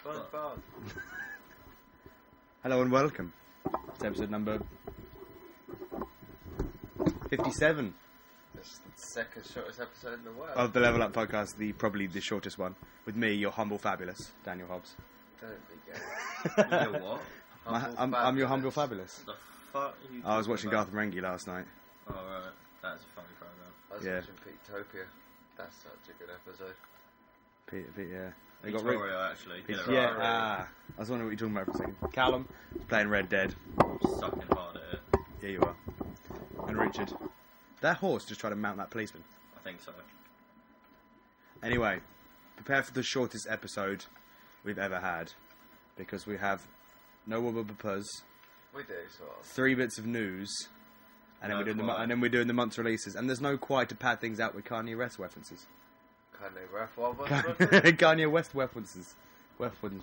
Buzz. Hello and welcome to episode number 57 It's the second shortest episode in the world. of the Level Up Podcast, probably the shortest one, with me, your humble fabulous, Daniel Hobbs. Don't be gay. You know what? I'm your humble fabulous. The fuck are you I was watching talking Garth Marenghi last night. about? Oh, right. That's a funny program. I was Yeah. watching Peteopia. That's such a good episode. Pete, yeah. They Victoria, actually. Pete, Get it yeah, right. I was wondering what you're talking about for a second. Callum is playing Red Dead. Sucking hard at it. Yeah, you are. And Richard. That horse just tried to mount that policeman. I think so. Anyway, prepare for the shortest episode we've ever had, because we have no Wubba We do, sort of. 3 bits of news, and then No we're doing Quai. the month's releases, and there's no Quai to pad things out with Kanye West references. Kanye West, what was Kanye West references. Weapons.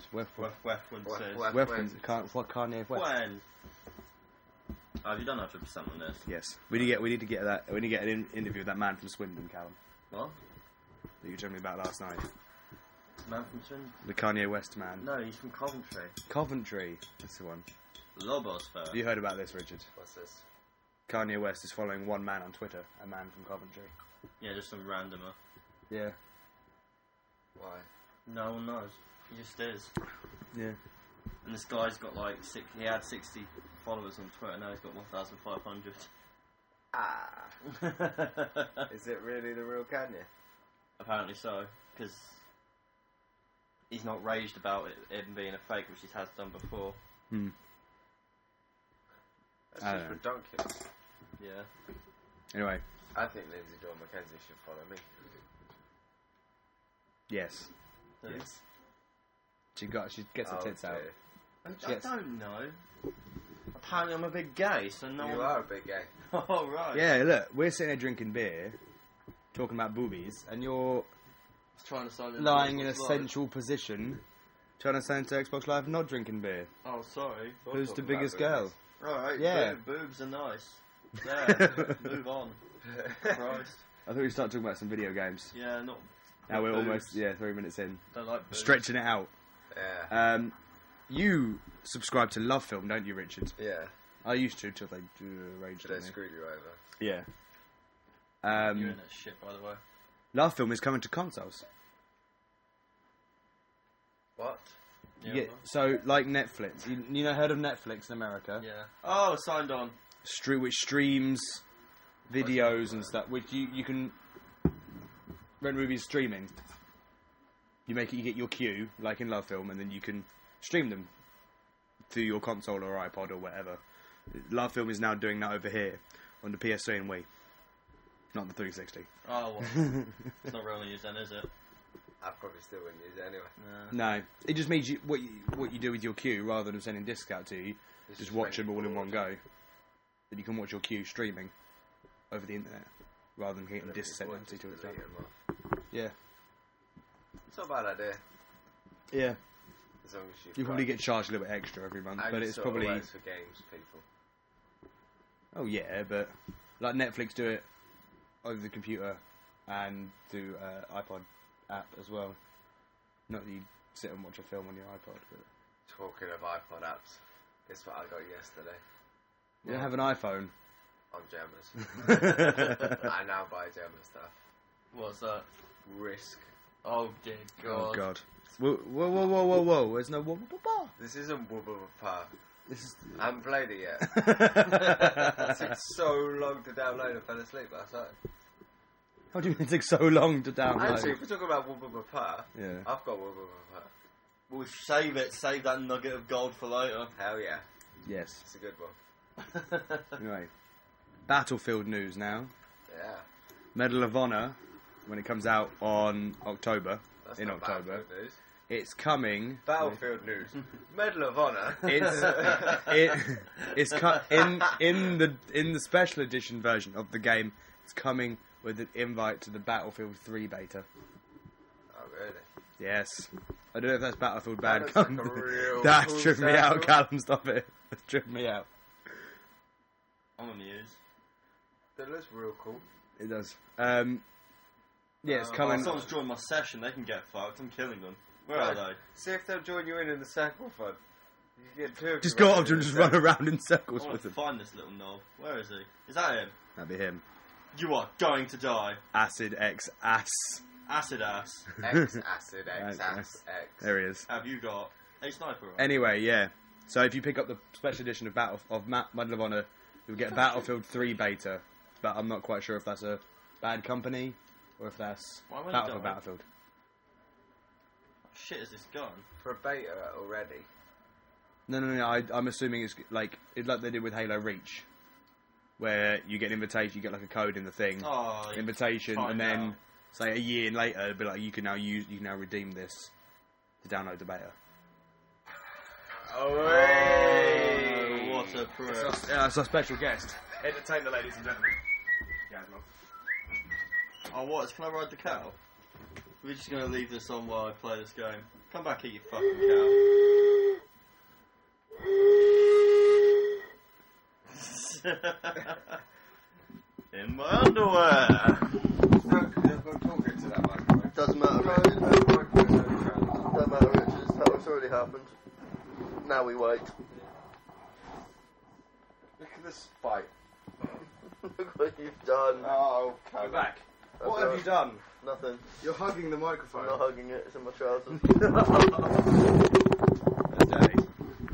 What Kanye West? When? Have you done 100% on this? Yes, we need to get an interview with that man from Swindon, Callum, What? that you told me about last night. Man from Swindon? The Kanye West man. No, he's from Coventry. Coventry. That's the one. Lobos fair. Have you heard about this, Richard? What's this? Kanye West is following one man on Twitter, a man from Coventry. Yeah, just some randomer. Yeah. Why? No one knows. He just is. Yeah. And this guy's got like he had 60 followers on Twitter. Now he's got 1,500. Ah. Is it really the real Kanye? Apparently so, because he's not raged about it being a fake, which he has done before. Hmm. That's I just don't know. ridiculous. Yeah. Anyway, I think Lindsay Dawn Mackenzie should follow me. yes. Yes. She gets her tits out. I Yes. don't know. Apparently I'm a bit gay, so no You one... are a big gay. Oh, right. Yeah, look, we're sitting there drinking beer, talking about boobies, and you're I was trying to sign lying in a Xbox Live. central position, trying to sign to Xbox Live, not drinking beer. Oh, sorry. Who's the talking biggest about girl? boobies. Right, Yeah. boobs are nice. There, move on. Christ. I thought we'd start talking about some video games. Yeah, not... Now we're boobs. almost 3 minutes in, Don't like boobs. stretching it out. Yeah. You subscribe to Love Film, don't you, Richard? Yeah. I used to till they arranged Should I it. screwed you over? Yeah. You're in that shit, by the way. Love Film is coming to consoles. What? Yeah. So, like Netflix, you know, heard of Netflix in America? Yeah. Oh, signed on. Which streams videos and stuff. Which you can rent movies streaming. You get your queue, like in Love Film, and then you can stream them through your console or iPod or whatever. Love Film is now doing that over here on the PS3 and Wii, not the 360. Oh, well. It's not really used then, is it? I probably still wouldn't use it anyway. No, it just means what you do with your queue, rather than sending discs out to you, It's just watch them all in really one broad. go. Then you can watch your queue streaming over the internet, rather than getting discs sent out to you Just to delete the them off. Yeah. It's not a bad idea. Yeah. As long as You probably get charged a little bit extra every month, but it's probably... works for games people. Oh yeah, but like Netflix do it over the computer and do iPod app as well. Not that you sit and watch a film on your iPod, but Talking of iPod apps, guess what I got yesterday? you don't have an iPhone. On Jammers. I now buy Jammer stuff. What's that? Risk. Oh, dear God. Oh God! Whoa! There's no whoa. This isn't Wubba. This is. I haven't played it yet. It took so long to download, I fell asleep last night. How do you mean it took so long to download? Actually, if we're talking about Wubba, Yeah. I've got Wubba. We'll save it. Save that nugget of gold for later. Hell yeah. Yes. It's a good one. Anyway, Battlefield news now. Yeah. Medal of Honor, when it comes out on October. That's In not October. Battlefield news. It's coming. Battlefield news. Medal of Honor. It's in the special edition version of the game. It's coming with an invite to the Battlefield 3 beta. Oh, really? Yes. I don't know if that's Battlefield That bad. looks like a real That's cool driven me out, sample. Callum. Stop it. That's driven me out. I'm amused. That looks real cool. It does. Yeah, it's coming. If someone's joined my session, they can get fucked. I'm killing them. Where are they? See if they'll join you in the circle fun. You get two of Just you go running up to him in and just the run circle. around in I circles want with to him. find this little knob. Where is he? Is that him? That'd be him. You are going to die. Acid X ass. Acid ass. X acid, X, X. X. There he is. Have you got a sniper rifle? Anyway, yeah. So if you pick up the special edition of Medal of Honor, you'll get Battlefield 3 beta. But I'm not quite sure if that's a bad company or if that's Why won't it Battlefield. die? Battlefield. What shit is this gun? For a beta already. No. I'm assuming it's like they did with Halo Reach, where you get an invitation, you get like a code in the thing, Oh, you invitation, find and then out. say a year later, it'll be like you can now redeem this to download the beta. Oh, What a prick. It's our special guest. Entertain the ladies and gentlemen. Oh, what? Can I ride the cow? We're just going to leave this on while I play this game. Come back here, you fucking cow. In my underwear. talking to that microphone. Doesn't matter, Richard. Doesn't matter, Richard. It's already happened. Now we wait. Look at this fight. Look what you've done. Oh, We're back. That's What have right. you done? Nothing. You're hugging the I'm microphone. not hugging it. It's in my trousers. That's dirty.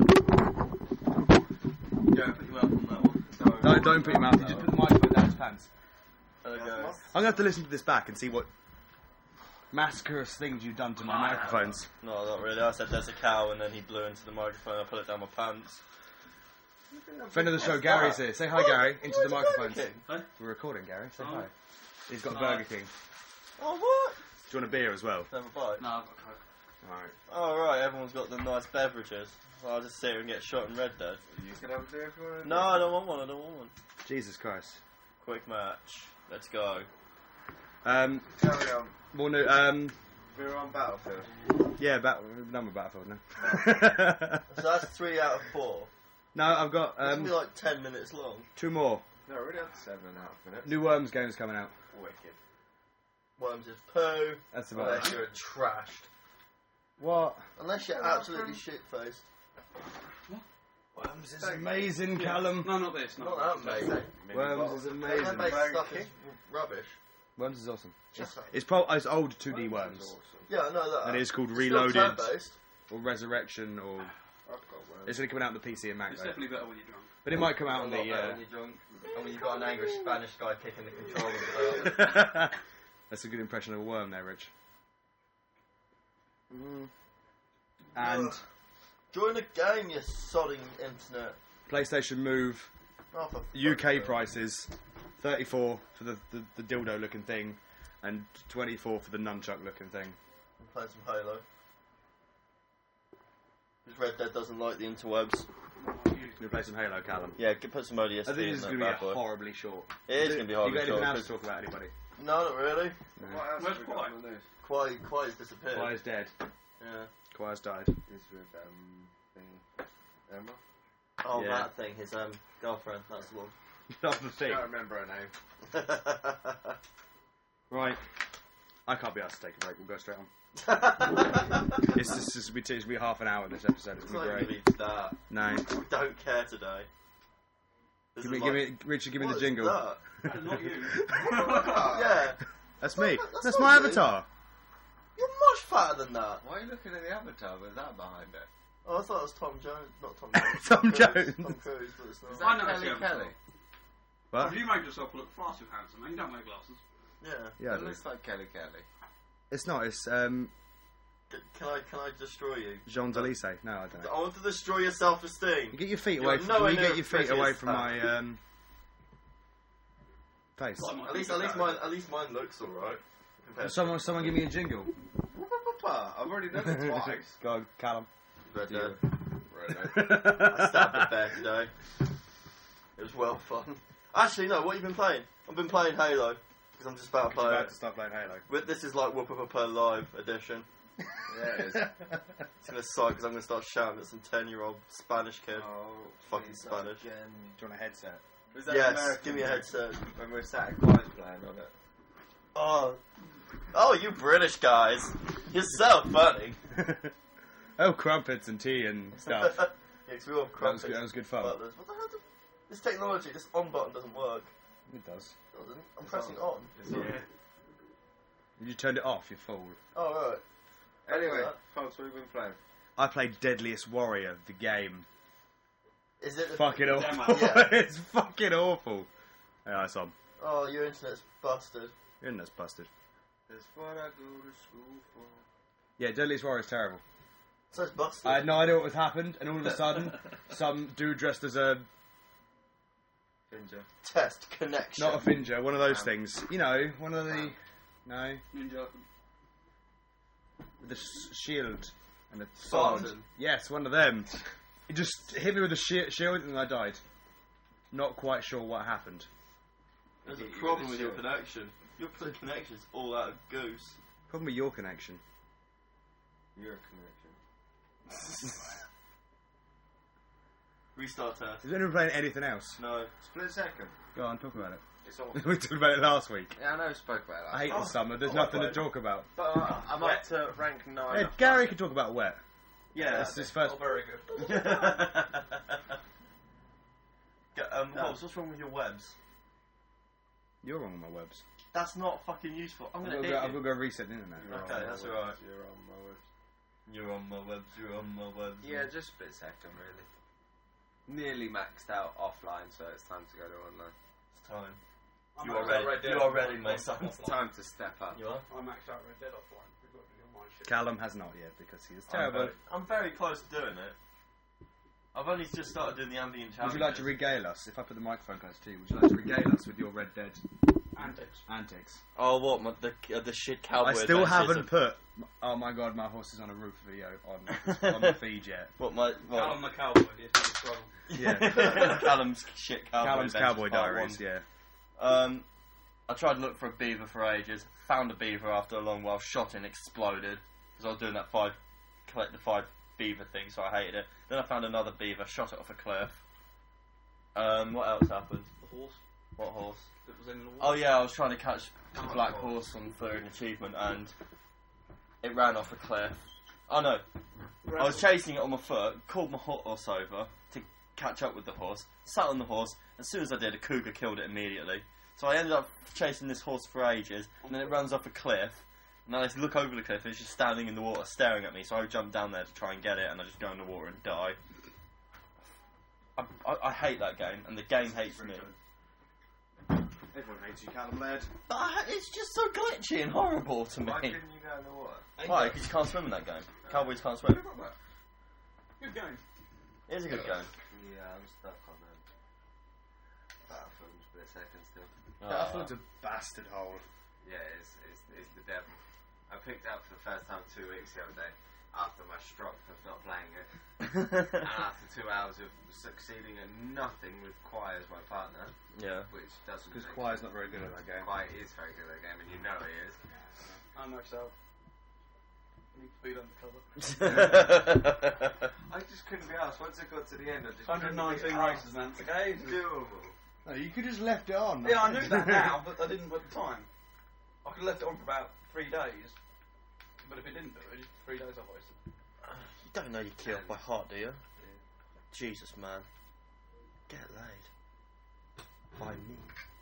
Yeah, put your mouth on that one. Don't put your mouth. You just put the microphone down his pants. There we go. I'm gonna have to listen to this back and see what massacrous things you've done to my microphones. No, not really. I said there's a cow, and then he blew into the microphone. I put it down my pants. Friend of the show, Gary's here. Say hi, Gary, into the microphones. King? We're recording, Gary. Say Oh. hi. He's got Burger King. Oh, what? Do you want a beer as well? Have a bite. No, I've got Coke. Alright. Oh, right, everyone's got the nice beverages. Well, I'll just sit here and get shot in Red Dead. You can have a beer if you want. No, I don't want one, I don't want one. Jesus Christ. Quick match. Let's go. Carry on. More new, We're on Battlefield. yeah, we're done with Battlefield now. So that's 3 out of 4. No, I've got, It's going to be like 10 minutes long. 2 more. No, we're already on 7.5 minutes. New Worms games coming out. Wicked. Worms is poo. That's about Unless it. you're trashed. What? Unless you're absolutely shit-faced. Worms is amazing, Callum. No, not this. Not that amazing. Worms is amazing. Land-based Burger stuff King. is rubbish. Worms is awesome. Shut up. It's old 2D Worms. Yeah, I know that. And it's called Still Reloaded turn-based. or Resurrection or I've got one. it's going to come out on the PC and Mac It's though. definitely better when you're drunk. But it might come out A on lot the better when you're drunk. And when you've got an angry Spanish guy kicking the controller. That's a good impression of a worm there, Rich. And Join the game, you sodding internet. PlayStation Move Oh, for UK fuck's sake. prices 34 for the dildo looking thing and 24 for the nunchuck looking thing. I'm playing some Halo. Because Red Dead doesn't like the interwebs. You play some Halo, Callum. Yeah, put some ODST I think in this is that going to bad be boy. horribly short. It is going to be horribly You got anything short. else to talk about, anybody? No, not really. What else Where's have we got Quiet? on the news? Quiet's disappeared. Quiet's dead. Yeah. Quiet's died. Is with thing Emma. Oh, Yeah. that thing, his girlfriend, that's the one. Not the thing. Can't remember her name. Right. I can't be asked to take a break. We'll go straight on. It's just it'll be half an hour this episode. It's It's going not to going be to great. be that. No. We don't care today. This Give is me, Richard, give me what the is jingle. that? That's not you. Yeah. That's me. That's That's not my you. avatar. You're much fatter than that. Why are you looking at the avatar with that behind it? Oh, I thought it was Tom Jones. Not Tom Jones. Tom Cruise. Jones. Tom Cruise, but it's Is not. I that know Kelly it's Kelly? What? Have you made yourself look far too handsome? You don't wear glasses. Yeah. Yeah, I It do. looks like Kelly Kelly. It's not. It's Can I destroy you? Jean Delise. No, I don't. I want to destroy your self-esteem. You get your feet You're away. From, nowhere you near get your feet as away pretty from as my face. Like my At least mine looks alright. Someone give me a jingle. I've already done it twice. Go on, Callum. Red Do you. Dead. Right, I stabbed a bear today. It was well fun. Actually, no. What have you been playing? I've been playing Halo because I'm just about to play About it. to start playing Halo. But this is like Whoop Up a Live edition. yeah, it is. It's gonna suck because I'm gonna start shouting at some 10-year-old Spanish kid. Oh, Fucking please, Spanish. Again. Do you want a headset? Was that Yes, American give me a thing? headset. When we were sat at Quiet playing on it. Oh, you British guys. Yourself, Bernie. Oh, crumpets and tea and stuff. Yeah, 'cause we all have crumpets. That was good fun. Butlers. What the hell? This technology, this on button doesn't work. It does. It doesn't. I'm pressing on. It's on. You turned it off, you fool. Oh, right. Anyway, folks, what have you been playing? I played Deadliest Warrior, the game. Is it the Fucking demo? awful. Yeah. It's fucking awful. Yeah, it's on. Oh, your internet's busted. Your internet's busted. That's what I go to school for. Yeah, Deadliest Warrior is terrible. So it's busted. I had no idea what was happened, and all of a sudden, some dude dressed as a... Ginger. Test connection. Not a Finger, one of those things. You know, one of the... No. Ninja. With the shield and a sword. Spartan. Yes, one of them. He just hit me with a shield and I died. Not quite sure what happened. There's a You problem get with your shot. connection. Your connection's all out of goose. Problem with your connection. Your connection. Restart test. Is anyone playing anything else? No. Split second. Go on, talk about it. It's all. We talked about it last week. Yeah, I know we spoke about it. I hate the summer, there's Oh, nothing to right. talk about. But I'm up to rank 9. Hey, Gary can talk about wet. Yeah. That's his first... very good. Hobbs, what's wrong with your webs? You're wrong on my webs. That's not fucking useful. I'm I'm gonna gonna hit go, you. I'm gonna go reset the internet. Okay, that's alright. You're on my webs. You're on my webs, you're on my webs. Yeah, just split second, really. Nearly maxed out offline, so it's time to go to online. It's time. I'm You are maxed out ready. Red Dead You are offline. ready, my son. It's time to step up. You are? I maxed out Red Dead offline. We've got to do my shit. Callum has not yet because he is terrible. I'm very close to doing it. I've only just started doing the ambient Would challenges. you like to regale us? If I put the microphone close to you, would you like to regale us with your Red Dead Antics. antics? Oh, what? The shit cowboy I still adventures haven't of- put. Oh my god, my horse is on a roof video on the feed yet. What, my... Callum the Cowboy, it's been a struggle. Yeah, Callum's shit cowboy Callum's adventures Cowboy part Diaries. one. Yeah, I tried to look for a beaver for ages. Found a beaver after a long while. Shot it and exploded because I was doing that collect the 5 beaver thing, so I hated it. Then I found another beaver. Shot it off a cliff. What else happened? The horse What horse? that was in the water. Oh yeah, I was trying to catch the black horse on third achievement and it ran off a cliff. Oh no, I was chasing it on my foot, called my horse over to catch up with the horse, sat on the horse, as soon as I did, a cougar killed it immediately. So I ended up chasing this horse for ages, and then it runs off a cliff, and I just look over the cliff and it's just standing in the water staring at me, so I jump down there to try and get it, and I just go in the water and die. I hate that game, and the game hates me. everyone hates you, Callum Laird. But it's just so glitchy and horrible to me. Why couldn't you go in the water? Why? Because you can't swim in that game. Cowboys can't swim. Good game. It is a good game. Yeah, I'm stuck on Battlefield split second still. Battlefield's a bastard hole. Yeah, it's the devil. I picked it up for the first time 2 weeks the other day after my stroke of not playing it. And after 2 hours of succeeding at nothing with Quai as my partner, Yeah. which doesn't... Because make Quai's sense. not very good at that game. Quai is very good at that game, and you know he is. I'm maxed out. I need to beat undercover. I just couldn't be asked. Once I got to the end, I just 119 couldn't be races, man. asked. Okay. Doable. No, you could just left it on. Yeah, I knew that now, but I didn't at the time. I could have left it on for about 3 days. But if it didn't do it, just 3 days I wasted. You don't know your key off by heart, do you? Jesus, man. Get laid. By me.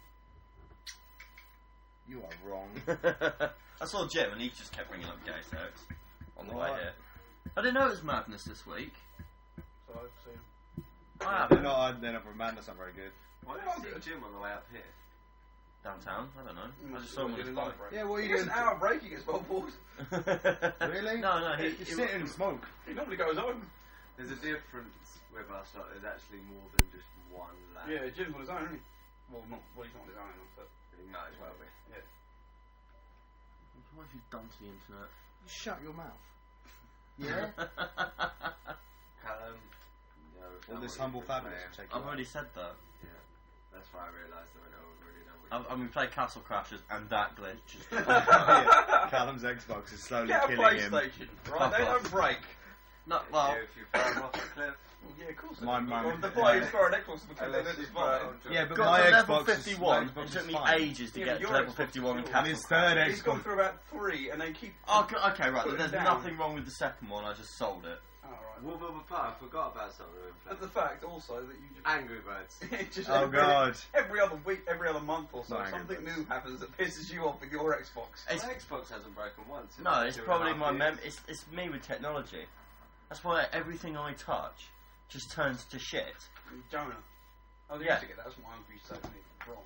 You are wrong. I saw Jim and he just kept bringing up gay sex on the way What? here. I didn't know it was madness this week. So I've seen. I They're haven't. not. They're not from Madness. Not very good. Why did you see a gym on the way up here? Downtown? I don't know. I just saw him on his bike. Yeah, what are He you gets doing? an hour break, he gets well balls. Really? No, he Just sit and smoke. He normally goes home. There's a difference with us. Like, there's actually more than just one lad. Yeah, Jim's on his own, isn't he? Well, he's not on his own, but He might as well be. yeah. What have you done to the internet? Shut your mouth. Callum, no, we've All done this what humble you've been fabulous. playing. Check I've already said that. Yeah, that's why I realised that I've already done what I mean, we played Castle Crashers and that glitch. Callum's Xbox is slowly Get a killing him. PlayStation, right? They don't break. No, If well, you throw him off a cliff, Well, yeah, of course. My the players for an Xbox because they let us buy. Yeah, but Got my to level Xbox 51. Xbox It took me fine. ages to Yeah, get but to your level Xbox 51 and is Castle his third Crashers. He's gone through about 3 and they keep. Oh, okay, right. Put There's it down. nothing wrong with the second one. I just sold it. Oh, right. Wubba I forgot about something we were But playing. the fact also that you just. Angry Birds. just Oh, God. Every other week, every other month or so, Not something Angry new happens that pisses you off with your Xbox. It's- My Xbox hasn't broken once. in No, it's 2.5 probably my years. It's me with technology. That's why everything I touch just turns to shit. Jonah. I was Yeah. used to get that. That's what my uncle used to say to me. Wrong.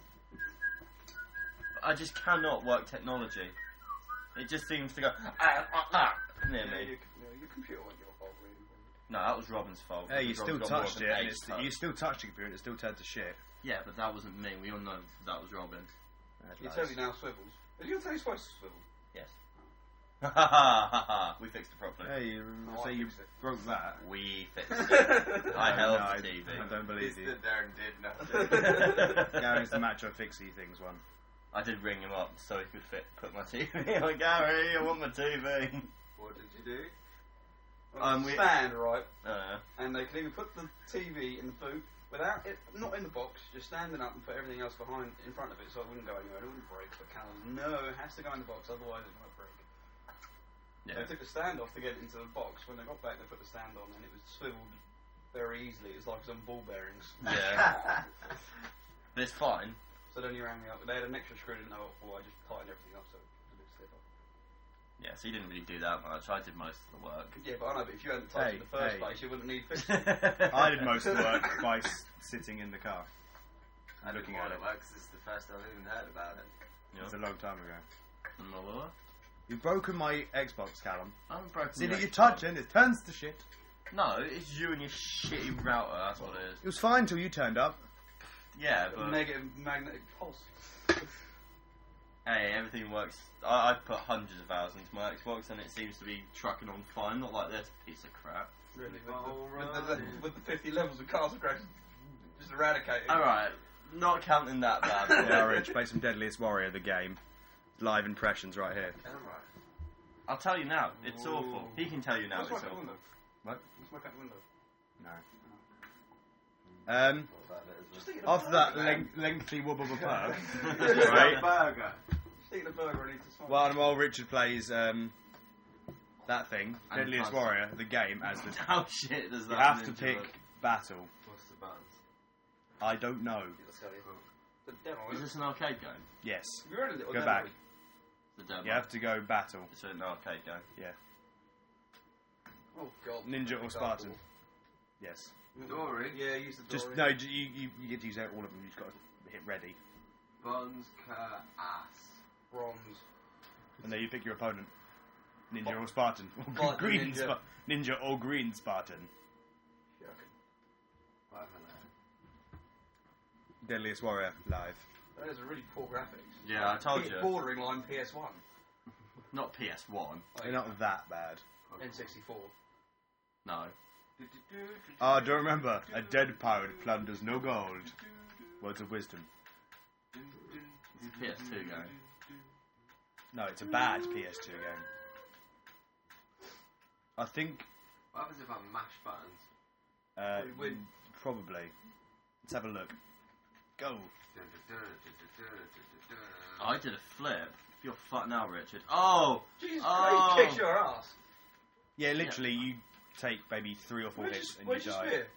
I just cannot work technology. It just seems to go near me. Your computer won't your fault, really. No, that was Robin's fault. Hey, you because still Robin's got more touched than it, and 8 touch. you still touched the computer, and it still turned to shit. Yeah, but that wasn't me. We all know that was Robin. Your telly now swivels. Is your telly supposed to swivel? Yes. Ha ha ha ha! We fixed it properly. Hey, you Oh, say I you fixed it. broke that? We fixed it. I held No, the TV. I don't He believe you. stood there and did nothing. Gary's the macho fixie things one. I did ring him up so he could put my TV on. Gary, I want my TV. What did you do? Well, stand, right? Uh, And they can even put the TV in the boot without it, not in the box, just standing up and put everything else in front of it so it wouldn't go anywhere, it wouldn't break. But Callum, no, it has to go in the box, otherwise it might break. yeah. They took the stand off to get it into the box. When they got back, they put the stand on and it was swiveled very easily. It was like some ball bearings. Yeah. But it's fine. So then you rang me up. They had an extra screw, didn't know what for. I just tightened everything up so it was a bit stiffer. Yeah, so you didn't really do that much. I did most of the work. Yeah, but I know, but if you hadn't touched it in the first Hey. place, you wouldn't need fixing. I did most of the work by sitting in the car. I Looking didn't at want to work 'cause this is the first I've even heard about it. It's a long time ago. No, You've broken my Xbox, Callum. I haven't broken See your that you Xbox. touch it, it turns to shit. No, it's you and your shitty router, that's what it is. It was fine till you turned up. Yeah, but Negative magnetic pulse. hey, everything works. I've put hundreds of hours into my Xbox and it seems to be trucking on fine, not like this piece of crap. Really, Alright. with the 50 levels of Castle Crashers just eradicated. Alright, not counting that bad. Yeah, Rich, play some Deadliest Warrior, the game. Live impressions right here. Camera. I'll tell you now, it's awful. He can tell you now Let's it's look out the awful. window. What? Let's look out the window. No. What about that as Just well? eating a After that burger, man. lengthy wubba purr, Right. right? Burger. Just eating a burger and eating some. while Richard plays that thing, And Deadliest Castle. Warrior, the game, as the How shit does that you have to ninja pick look? battle. What's the buttons? I don't know. The demo. Is this an arcade game? Yes. You rented it or Go demo? back. The demo. You have to go battle. It's an arcade game. Yeah. Oh god. Ninja or Spartan. Yes. Dory. Yeah, use the Just Dory. no. You get to use all of them. You just got to hit ready, Buns, cut, ass. Bronze. and then you pick your opponent. Ninja or Spartan. Or Spartan, green ninja. Ninja or green Spartan. Yeah, okay. Whatever that. Deadliest Warrior live. That is a really poor graphics. Yeah, I told you. Bordering line PS1. Not PS1. They're not that bad. N64. No. Ah, don't remember. A dead pirate plunders no gold. Words of wisdom. It's a PS2 game. No, it's a bad PS2 game. I think. What happens if I mash buttons? We win. Probably. Let's have a look. Go. I did a flip. You're fucked now, Richard. Oh! Jesus Oh. Christ, kick your ass. Yeah, literally, you take maybe 3 or 4 hits and you Where's your die. spear?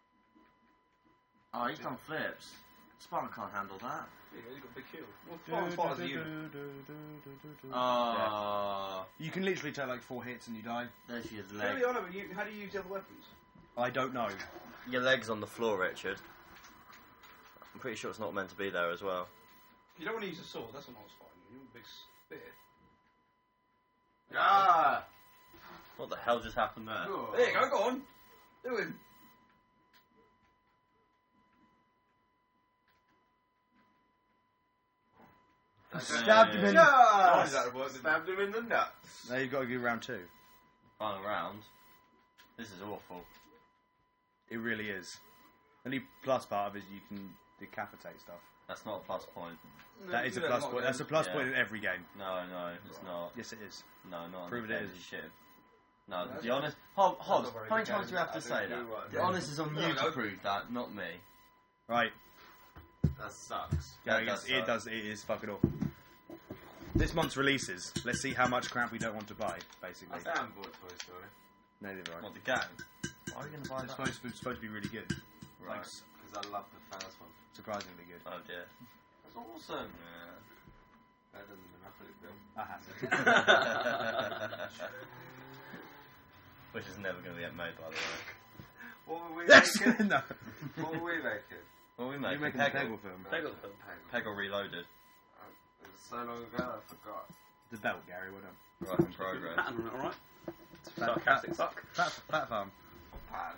Oh, he's done flips. Spartan can't handle that. Yeah, he's got a big kill. Well, far as far as you. Oh. You can literally take like 4 hits and you die. There's your Really, leg. I know, but how do you use the other weapons? I don't know. Your leg's on the floor, Richard. I'm pretty sure it's not meant to be there as well. You don't want to use a sword, that's not what's fine. You want a big spear. Ah! What the hell just happened there? Cool. There you go, go on. Do him. Stabbed him in. Just That would work, didn't it? stabbed him in the nuts. Now you've got to do round 2. Final round. This is awful. It really is. Only plus part of it is you can decapitate stuff. That's not a plus point. That is a Do plus not point. then. That's a plus Yeah. point in every game. No, it's not. Yes, it is. No, not. Prove it is. Shit. No, That's the honest. Hobbs, not very how many good times do we have to I say do that? one. The honest is on No, you to no. prove that, not me. Right. That sucks. That It does does. It is fucking awful. This month's releases. Let's see how much crap we don't want to buy. Basically, I haven't bought Toy Story. neither have I. What, the game? Why are we going to buy It's that? supposed to be really good. Right. Like, Because I love the first one. surprisingly good. Oh dear. That's awesome. Yeah. Better than the Monopoly film. I have Which is never going to get made, by the way. What were we it. making? No. What were we making? Well, we You're make making a a Peggle. Peggle film. Peggle film. Peggle Reloaded. It was so long ago, I forgot. The belt, Gary. Well done. Work in progress. Pattern on it, alright? Fat, Sarcastic fuck. fat farm. Pan.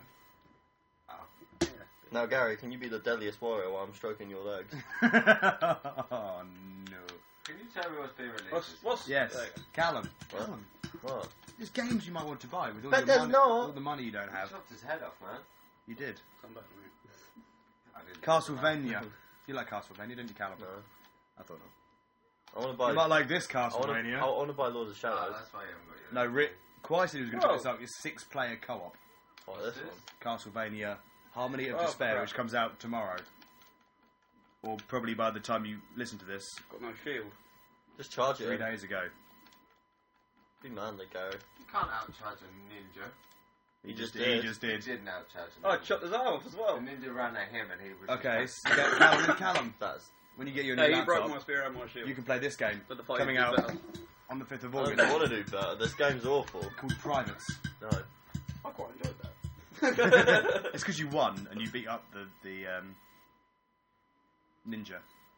Now, Gary, can you be the deadliest warrior while I'm stroking your legs? Oh no. Can you tell me what's being released? What's Yes, Callum. What? Callum. What? There's games you might want to buy with all, But your there's money, not. all the money you don't He have. chopped his head off, man. You did. Come back to me. I didn't. Castlevania. You like Castlevania, didn't you, Callum? No. I thought not. I want to buy. You might like this I want Castlevania. to buy Lords of Oh, Shadows. that's why you haven't got your. No, Rick. Quite said he was going to Whoa. pick this up. It's 6-player co-op. Oh, this one. Castlevania Harmony of Oh, Despair, crap. which comes out tomorrow. Or probably by the time you listen to this, Got no shield. Just charge 3 it. days ago. Be manly, Gary. You can't outcharge a ninja. He just He did. just He did. didn't outcharge a Oh, I ninja. chopped his arm off as The well. ninja ran at him and he was. Okay, just so Callum, That's. when you get your No, new you broke my laptop, spear and my shield. you can play this game But the fight coming is out better. on the 5th of I August don't want to do better. This game's awful. called Privates. No. I quite enjoyed that. It's because you won and you beat up the ninja.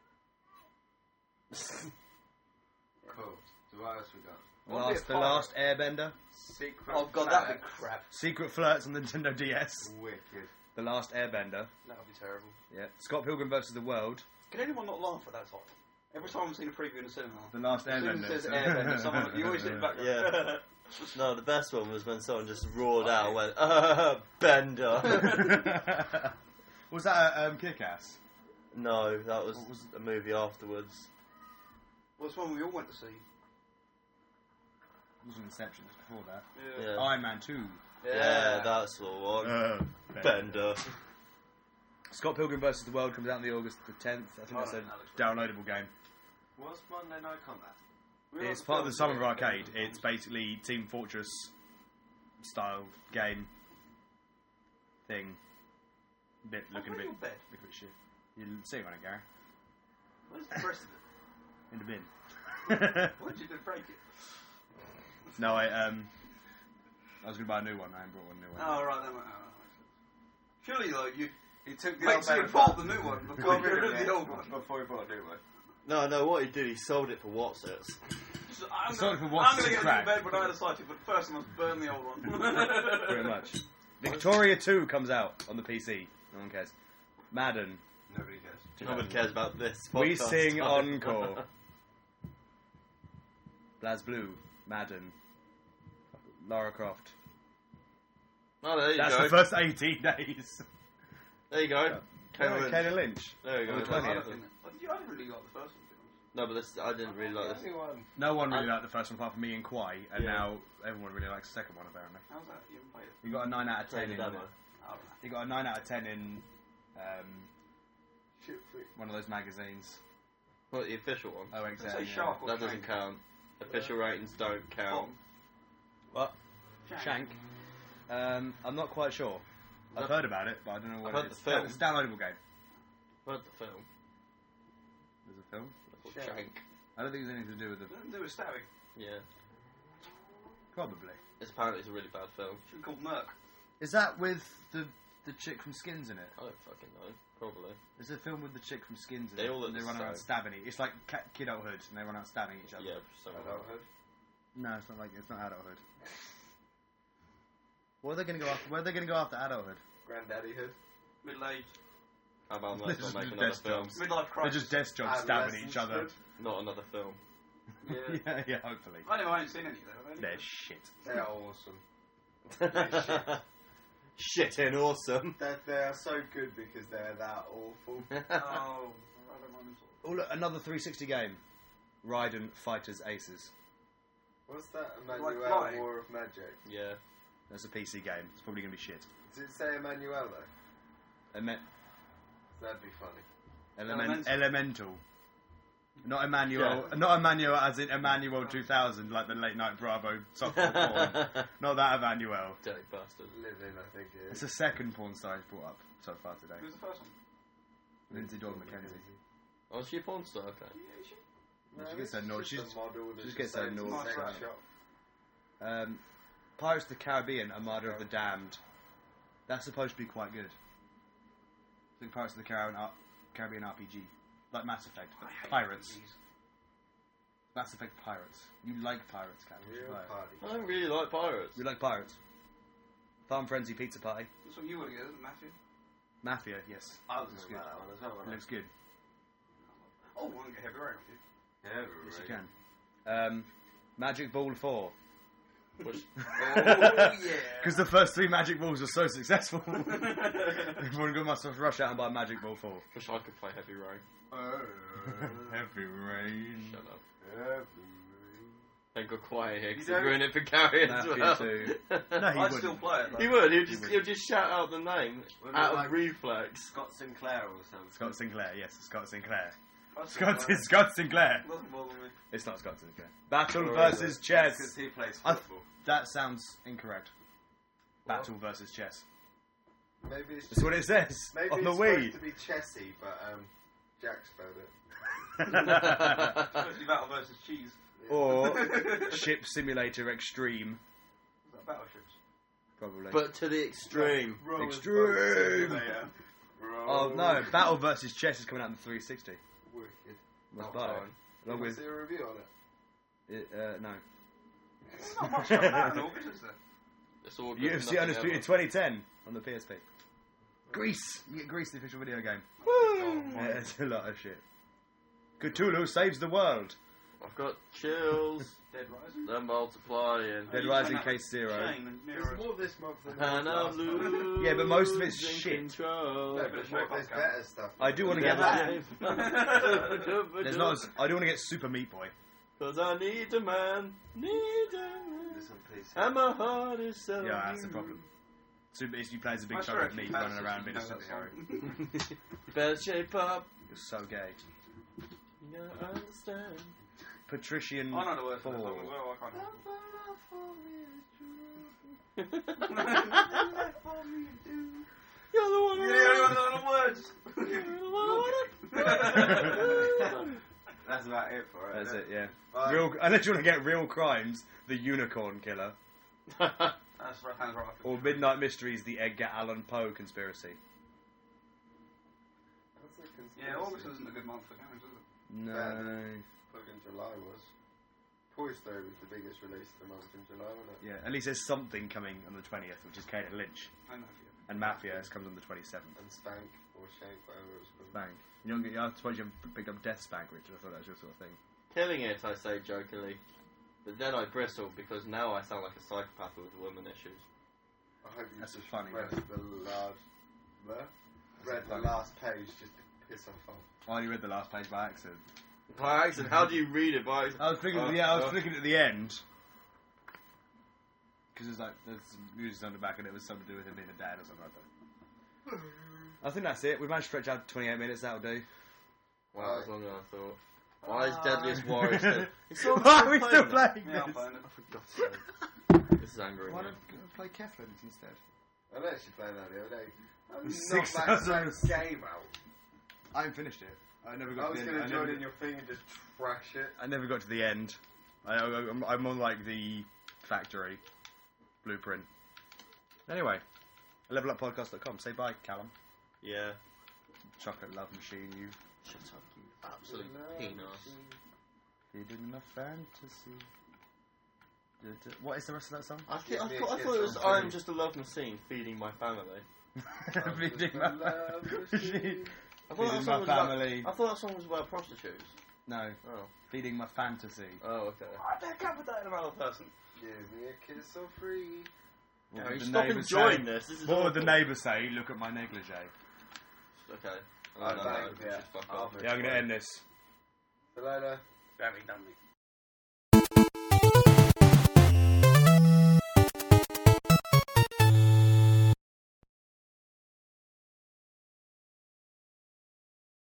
Cool. So what else we got? The last Airbender. Secret. Oh god, that'd be Flats. crap. Secret Flirts on the Nintendo DS. Wicked. The Last Airbender. That would be terrible. Yeah. Scott Pilgrim vs. the World. Can anyone not laugh at that title? Every time I've seen a preview in the cinema, The Last as soon as Airbender. it says Airbender, someone, you always sit back. Yeah. No, the best one was when someone just roared out and went, Bender. Was that Kick-Ass? No, that was What was- a movie afterwards. What's one we all went to see? It was Inception, just before that. Yeah. Iron Man 2. Yeah, that's the one. Bender. Scott Pilgrim vs. the World comes out on the August the 10th. I think that's a that looks really downloadable game. What's Monday Night Combat? It's part of the Summer Arcade. It's basically Team Fortress style game thing. Looking a bit your bed? shit. You're sitting on it, Gary. Where's the rest of it? In the bin. Why did you break it? No, I was going to buy a new one. I haven't brought one new one. Oh, right, that might surely, though, you He took the wait old till you man bought back. the new one before Got you rid rid of of the old one. before he bought a new one. No, what he did, he sold it for what's it? So I'm Sorry going for what's to the get a crack. new bed when I decided, but first I must burn the old one. Pretty much. Victoria 2 comes out on the PC. No one cares. Madden. Nobody cares. Nobody cares about this. We podcast. sing Encore. BlazBlue. Madden. Lara Croft. Oh, there you That's go. the first 18 days. There you go. Kayla Lynch. There you go. On the That's 20th. I nothing. didn't really like the first one. No, but this, I didn't really like this. Anyone? No one really liked the first one apart from me and Kwai, and Yeah. now everyone really likes the second one apparently. How's that? You haven't played it? You got a 9 out of 10 Played the in. demo. Oh, You got a 9 out of 10 in shit, freak. one of those magazines. What, the official one? OXM. Say yeah. Shark or That doesn't Shank? count. Official ratings don't count. What? Shank. Shank. I'm not quite sure. I've heard about it, but I don't know what I've it heard is. the film. It's a downloadable game. Heard the film. There's a film. Shank. Shank. I don't think there's anything to do with the. Nothing to do with stabbing. Yeah. Probably. It's apparently it's a really bad film. Should be called Merc. Is that with the chick from Skins in it? I don't fucking know. Probably. There's a film with the chick from Skins in They it. all look and they the run around same. stabbing it. It's like Kid Adulthood, and they run out stabbing each other. Yeah, something like that. Adulthood. No, it's not like it's not adulthood. What are they going to go after? Where are they going to go after adulthood? Granddaddyhood. Middle-aged. How about They're let's just not make desk another film? jobs. Midlife They're crisis. just desk jobs stabbing each other. Not another film. Yeah. yeah, hopefully. I ain't seen any of them. have I? They're shit. They're awesome. Shit and awesome. They are so good because they're that awful. Oh, I don't mind them sort Oh look, another 360 game. Raiden Fighters Aces. What's that? Like Emmanuel flying? War of Magic. Yeah. That's a PC game. It's probably going to be shit. Does it say Emmanuel though? That'd be funny. Elemental. Not Emmanuel. Yeah. Not Emmanuel as in Emmanuel 2000, like the late night Bravo softball porn. Not that Emmanuel. Dirty bastard. Living, I think it It's is. the second porn star he's brought up so far today. Who's the first one? Lindsay Dawn McKenzie. Oh, is she a porn star? Okay. No, She gets this her is nod- just she's- a model that she just she gets her sends to nod. the sex Nice shop. Pirates of the Caribbean, Armada of the Damned. That's supposed to be quite good. I think Pirates of the Caribbean RPG. Like Mass Effect, but pirates. Mass Effect pirates. You like pirates, Callum. You should Real play it. party. I don't really like pirates. You like pirates. Farm Frenzy Pizza Party. That's what you want to get, isn't it, Matthew? Mafia, yes. I was Looks talking good. about that one as well. It wasn't looks good. Oh, I want to get Heavy Rain off you. I? Yeah, Yes, you really. can. Magic Ball 4. Which, Oh, yeah. Because the first 3 Magic Balls were so successful. Everyone must have rushed out and buy Magic Ball 4. wish I could play Heavy Rain. Heavy rain. Shut up. Heavy Then go quiet here because You he'd don't- ruin it for Gary as Matthew well. too. No, he I'd wouldn't. still play it, He though. would. He He'll just shout out the name Wouldn't out it of like- reflex. Scott Sinclair or something. Scott Sinclair, yes, Scott Sinclair. I'd still play it. Scott Sinclair. Doesn't bother me. It's not Scott Sinclair. Battle Or versus is it? chess. Because he plays I- football. That sounds incorrect. What? Battle versus chess. Maybe it's That's what it says maybe on the it's Wii. supposed to be chessy, but Jack spelled it. Especially Battle versus Cheese. Or Ship Simulator Extreme, Is that Battleships? probably. But to the extreme. Rollers Extreme. Boat Simulator. Oh no, Battle versus Chess is coming out in 360. Wicked. Must Oh, buy it. fine. Along Did you with see a review on it? no. There's not much coming out in August, is there? It's all good. UFC nothing Undisputed ever. 2010 on the PSP. Greece! You get Greece, the official video game. Yeah, it's a lot of shit. Cthulhu saves the world. I've got chills. Dead Rising? They're multiplying. Dead you Rising playing Case Zero. Shane and There's Nero. more this month than And there was I'm last month. losing Yeah, but most of it's shit. control. No, but there's better stuff. I do want to They're get. live. There's not. I do want to get Super Meat Boy. Cause I need a man, need a man, There's some PC. and my heart is so. Yeah, that's the problem. Super is you play as a big I chunk sure of meat actually running fancy around you being a know that superhero. song. Better shape up. You're so gay. You gotta understand. Patrician I know the words for that 4. song as well, I can't You're the one. You're the only one that know the words. That's about it for it. That's isn't it, yeah. Right. Unless you want to get Real Crimes, The Unicorn Killer, That's right, hands right. or Midnight Mysteries, The Edgar Allan Poe Conspiracy. That's a conspiracy. Yeah, August isn't a good month for games, is it? No. Fucking July was. Toy Story was the biggest release of the month in July, wasn't it? Yeah, at least there's something coming on the 20th, which is Kate and Lynch. I know if you. And Mafia comes on the 27th. And Spank or Shank, whatever it was called. Spank. You don't get, I suppose you picked up Death Spank, Richard. I thought that was your sort of thing. Killing it, I say jokingly. But then I bristle because now I sound like a psychopath with woman issues. I hope you That's just funny, read though. read the funny. last page just to piss off on. I only read the last page by accident. By accident, how do you read it by accident? I was flicking at the end. Because it's like, there's some music on the back and it was something to do with him being a dad or something like that. I think that's it. We managed to stretch out to 28 minutes, that'll do. Wow, that's longer than I thought. Why is Deadliest Warrior still... Why are we still playing Yeah, I'm this? playing it. For God's sake. This is angering Why me. don't you play Keflin instead? I was actually playing that the other day. I was 6,000 not that game out. I haven't finished it. I never I got was to the going end. to join in your thing and just trash it. I never got to the end. I'm on like the factory blueprint. Anyway, leveluppodcast.com. Say bye, Callum. Yeah. Chocolate love machine, you. Shut up, you absolute penis. Feeding my fantasy. What is the rest of that song? I Give me a thought kiss it was on I'm three. just a love machine feeding my family. Feeding my machine. I thought, Feeding that song my was about, family. I thought that song was about prostitutes. No, Oh. feeding my fantasy. Oh, okay. I can't put that in another person. Give me a kiss for free. What Gary, would the stop neighbours enjoying say? this. This is What would the awful. neighbours say? Look at my negligee. Okay. I No, banged, just fuck off. Yeah, I'm going to end this. See you later. Very dummy.